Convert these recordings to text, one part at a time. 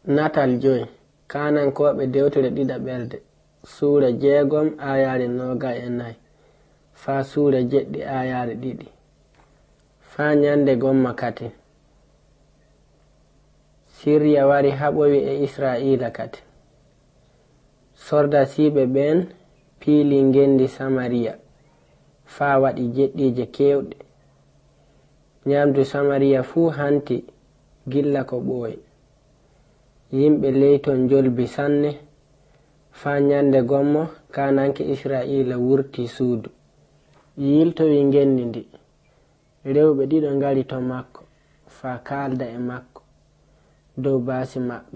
Natal 5 Kanankoɓe dewtere ɗiɗaɓerde suura 6 ayare 24 faa suura 7 ayare 2 faa nyande gomma kati. Siriya wari haɓowi e Israila kati. Sordasiɓe ɓen piili ngendi Samariya faa waɗi jeɗɗije kewɗe. Nyamdu Samariya fuu hanti gilla ko ɓooyi. Yimɓe leyton jolbi sanne faa nyande gommo kananke Israila wurti suudu. Yiltowi ngendi ndi. Rewɓe ɗiɗo ngari to makko faa kalda e makko dow baasi maɓɓe.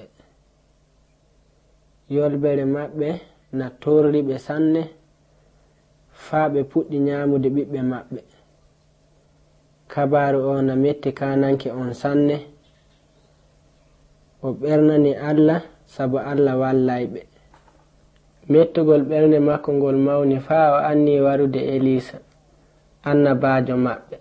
Yolbere maɓɓe na torriɓe sanne faa ɓe puɗɗi nyamude ɓiɓɓe maɓɓe. Kabaru o na metti kananke on sanne. O ɓernani Allah sabu Allah wallayɓe. Mettugol ɓernde makko ngol mawni faa o anni warude Elisa annabajo maɓɓe.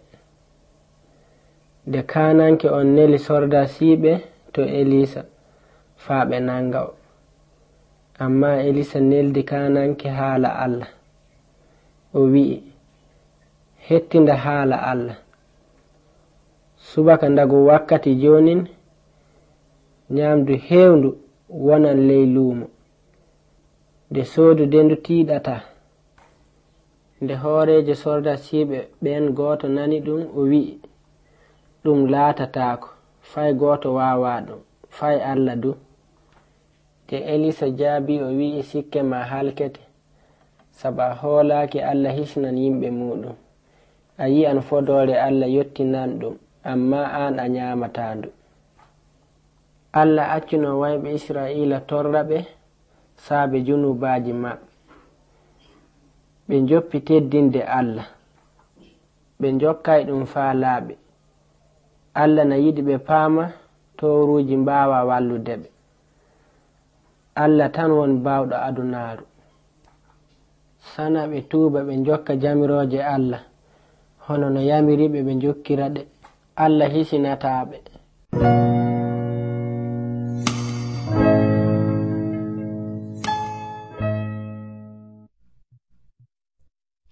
De kananke on neli sordasiɓe to Elisa faa ɓe nanga o. Amma Elisa neldi kananke haala Allah. O wi'i, hettinda haala Allah. Subaka ndagu wakkati jonin nyamdu hewndu wonan ley luumo. Nde soodude ndu tiiɗata. Nde hooreje sordasiɓe ɓen gooto nani ɗum o wi'i, ɗum laatatako, fay gooto wawa ɗum, fay Allah du. Te Elisa jaabi o wi'i sikke ma halkete, saba hoolaki Allah hisnan yimɓe muɗum. A yi'an fodore Allah yottinan ɗum, amma an a nyamatandu. Allah accuno wayɓe Israila torraɓe saabe junubaji maɓɓe. Ɓe joppi teddinde Allah. Ɓe jokkay ɗum faa laaɓi. Allah na yiɗi ɓe paama towruji mbawa wallude ɓe. Allah tan won bawɗo adunaaru. Sana ɓe tuuba ɓe jokka jamiroje Allah hono no yamiriɓe ɓe jokkira ɗe. Allah hisinataɓe.